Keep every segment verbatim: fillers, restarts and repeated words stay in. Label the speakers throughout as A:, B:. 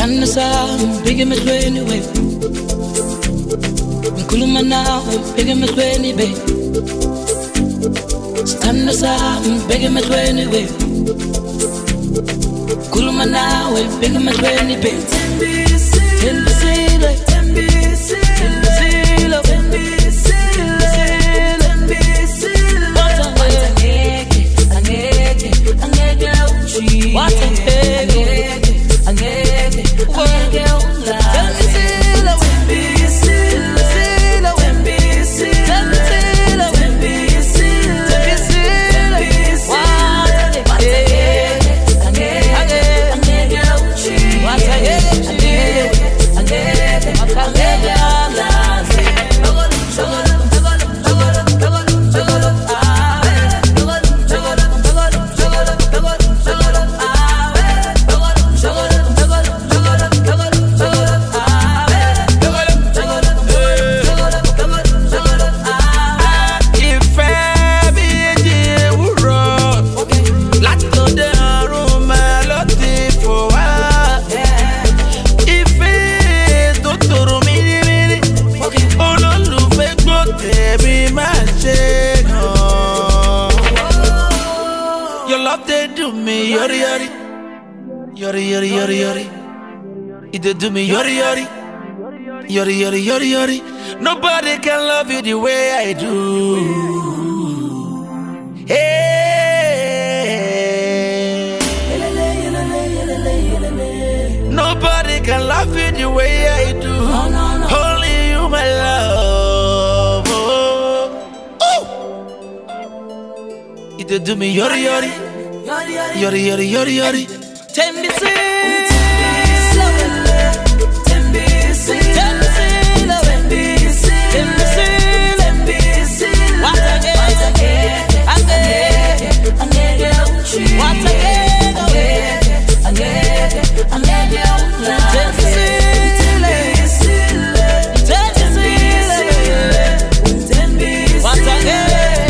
A: Stand aside, big in my twenty way. Kuluma now, big in my twenty way. Stand aside, big in my twenty way. Kuluma now, big in my twenty way. Tell the sailor, tell the sailor, tell the sailor. What a angeke, angeke, angeke uchi. What a angeke, angeke, angeke ula. Tell the sailor, tell the sailor, tell the sailor, tell the sailor, tell the sailor. What a angeke, angeke, angeke uchi. What a angeke, angeke, angeke ula. Yori yori, yori yori yori yori. It did do me yori yori, yori yori yori yori. Nobody can love you the way I do. Hey, nobody can love you the way I do. Only you, my love. Oh, it did do me yori yori. Yori yori yori yori. Tembi sila, tembi sila, tembi sila, tembi sila, tembi sila. What again? Again, again, uchi. What again? Again, again, uchi. Tembi sila, tembi sila, tembi sila. What again?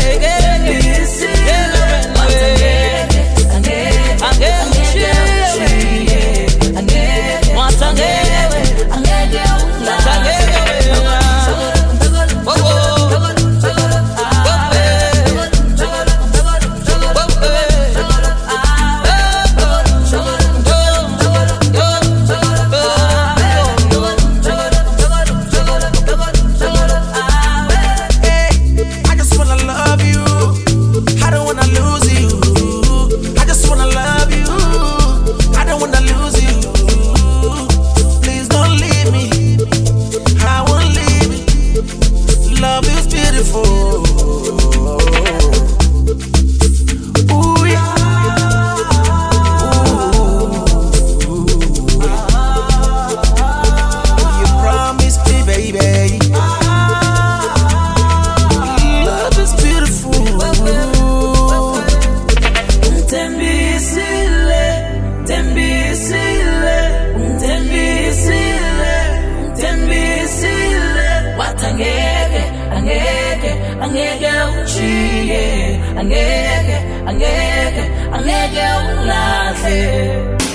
A: Angeke uchi, angeke, angeke, angeke ulahle.